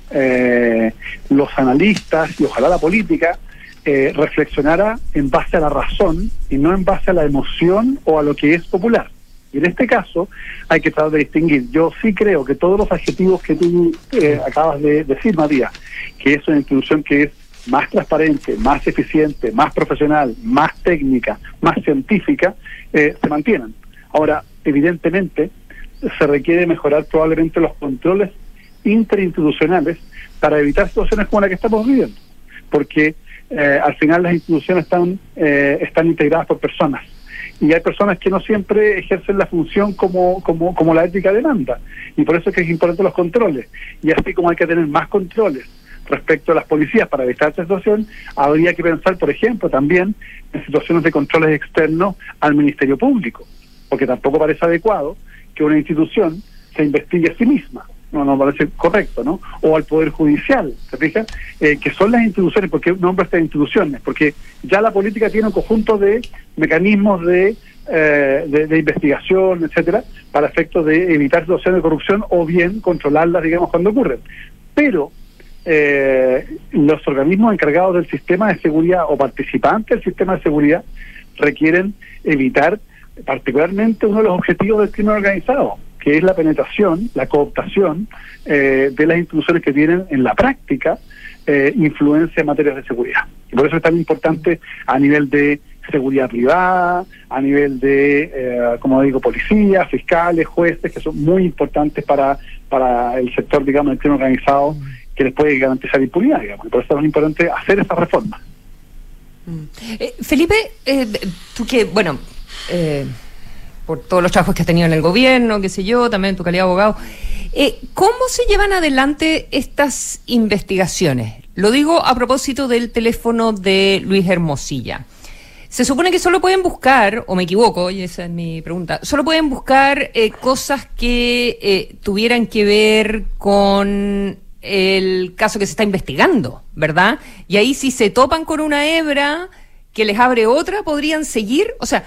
los analistas y ojalá la política reflexionara en base a la razón y no en base a la emoción o a lo que es popular. Y en este caso hay que tratar de distinguir. Yo sí creo que todos los adjetivos que tú acabas de decir, Matías, que es una institución que es más transparente, más eficiente, más profesional, más técnica, más científica, se mantienen. Ahora, evidentemente, se requiere mejorar probablemente los controles interinstitucionales para evitar situaciones como la que estamos viviendo. Porque al final las instituciones están integradas por personas. Y hay personas que no siempre ejercen la función como la ética demanda. Y por eso es que es importante los controles. Y así como hay que tener más controles respecto a las policías para evitar esta situación, habría que pensar, por ejemplo, también en situaciones de controles externos al Ministerio Público. Porque tampoco parece adecuado que una institución se investigue a sí misma. No parece correcto, ¿no? O al Poder Judicial, ¿se fijan? Que son las instituciones, porque nombra estas instituciones, porque ya la política tiene un conjunto de mecanismos de investigación, etcétera, para efectos de evitar situaciones de corrupción o bien controlarlas, digamos, cuando ocurren. Pero los organismos encargados del sistema de seguridad o participantes del sistema de seguridad requieren evitar particularmente uno de los objetivos del crimen organizado, que es la penetración, la cooptación de las instituciones que tienen en la práctica influencia en materias de seguridad. Y por eso es tan importante a nivel de seguridad privada, a nivel de, como digo, policías, fiscales, jueces, que son muy importantes para el sector, digamos, del crimen organizado, que les puede garantizar impunidad, digamos. Y por eso es muy importante hacer esa reforma. Felipe, tú que, bueno, por todos los trabajos que has tenido en el gobierno, qué sé yo, también en tu calidad de abogado, ¿cómo se llevan adelante estas investigaciones? Lo digo a propósito del teléfono de Luis Hermosilla. Se supone que solo pueden buscar, o me equivoco, y esa es mi pregunta, solo pueden buscar cosas que tuvieran que ver con el caso que se está investigando, ¿verdad? Y ahí si se topan con una hebra que les abre otra, ¿podrían seguir? O sea,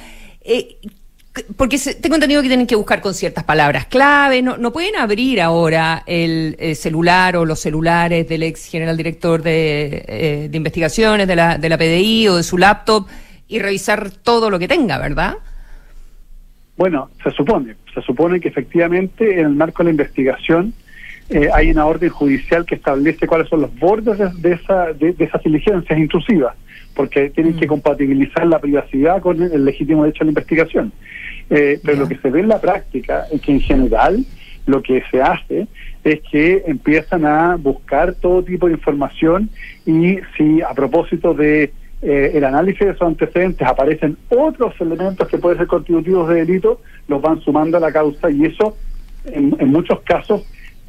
porque tengo entendido que tienen que buscar con ciertas palabras clave, no pueden abrir ahora el celular o los celulares del ex general director de investigaciones de la PDI o de su laptop y revisar todo lo que tenga, ¿verdad? Bueno, se supone que efectivamente en el marco de la investigación hay una orden judicial que establece cuáles son los bordes de esas diligencias intrusivas, porque tienen que compatibilizar la privacidad con el legítimo derecho a la investigación. Pero lo que se ve en la práctica es que en general lo que se hace es que empiezan a buscar todo tipo de información, y si a propósito de el análisis de esos antecedentes aparecen otros elementos que pueden ser constitutivos de delito, los van sumando a la causa, y eso en muchos casos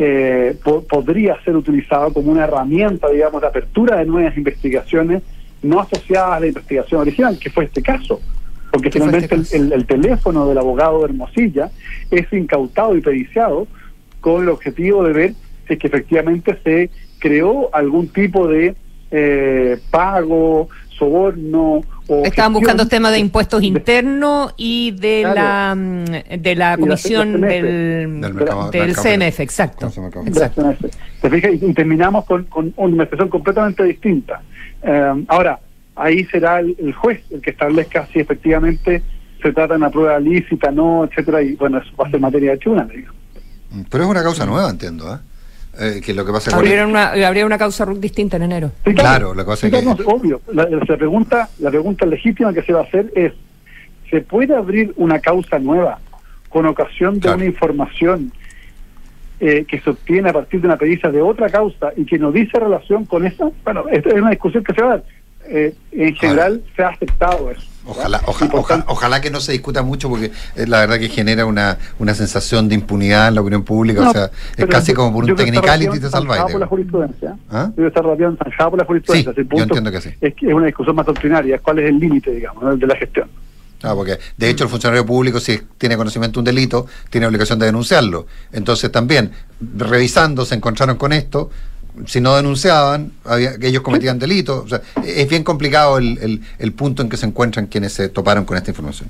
podría ser utilizado como una herramienta, digamos, de apertura de nuevas investigaciones no asociadas a la investigación original, que fue este caso. Porque finalmente el teléfono del abogado de Hermosilla es incautado y periciado con el objetivo de ver si es que efectivamente se creó algún tipo de pago, soborno o estaban buscando temas de impuestos internos y de la comisión del CMF, exacto. ¿Te fijas? Y terminamos con una investigación completamente distinta. Ahora, ahí será el juez el que establezca si efectivamente se trata de una prueba lícita, no, etcétera, y bueno, eso va a ser materia de tribunal, digo. Pero es una causa nueva, entiendo, que lo que pasa habría una causa RUC distinta en enero. Sí, claro, la cosa es que... No, obvio, la pregunta legítima que se va a hacer es: ¿se puede abrir una causa nueva con ocasión de una información que se obtiene a partir de una pericia de otra causa y que no dice relación con esa? Bueno, esta es una discusión que se va a dar. En general se ha aceptado eso. Ojalá que no se discuta mucho, porque la verdad que genera una sensación de impunidad en la opinión pública. O sea, es casi como por un technicality te salváis. Por la jurisprudencia. Debe estar relativamente zanjado por la jurisprudencia. Sí, yo entiendo que sí. Es que es una discusión más doctrinaria. ¿Cuál es el límite, digamos, de la gestión? Porque de hecho el funcionario público, si tiene conocimiento de un delito, tiene obligación de denunciarlo. Entonces también, revisando, se encontraron con esto. Si no denunciaban, ellos cometían delitos. O sea, es bien complicado el punto en que se encuentran quienes se toparon con esta información.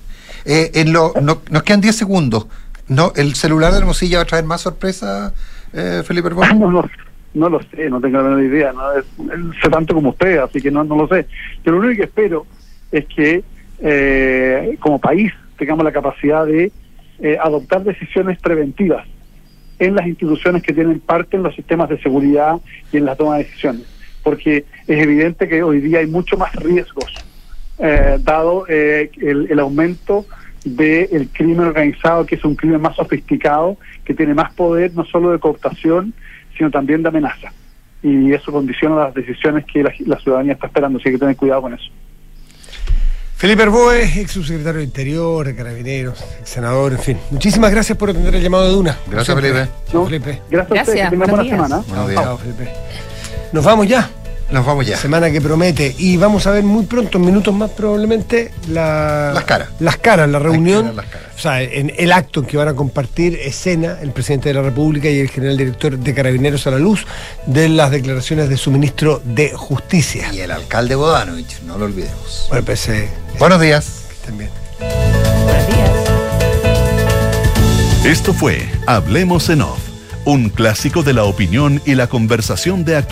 Nos quedan 10 segundos. ¿El celular de Hermosilla va a traer más sorpresa, Felipe Herbol? No lo sé, no tengo la menor idea. No sé tanto como usted, así que no lo sé. Pero lo único que espero es que como país tengamos la capacidad de adoptar decisiones preventivas en las instituciones que tienen parte en los sistemas de seguridad y en la toma de decisiones, porque es evidente que hoy día hay mucho más riesgos dado el aumento del crimen organizado, que es un crimen más sofisticado, que tiene más poder no solo de cooptación, sino también de amenaza, y eso condiciona las decisiones que la ciudadanía está esperando, así que hay que tener cuidado con eso. Felipe Herbol, ex subsecretario de Interior, de Carabineros, ex senador, en fin. Muchísimas gracias por atender el llamado de Duna. Gracias, Felipe. Gracias a ustedes, que tengan buena semana. Buenos días. Chao, Felipe. Nos vamos ya. Semana que promete. Y vamos a ver muy pronto, en minutos más probablemente, las caras, la reunión. O sea, en el acto en que van a compartir escena el presidente de la República y el general director de Carabineros, a la luz de las declaraciones de su ministro de Justicia. Y el alcalde Bodanovich, no lo olvidemos. Bueno, pues, buenos días. Que estén bien. Buenos días. Esto fue Hablemos en Off, un clásico de la opinión y la conversación de actualidad.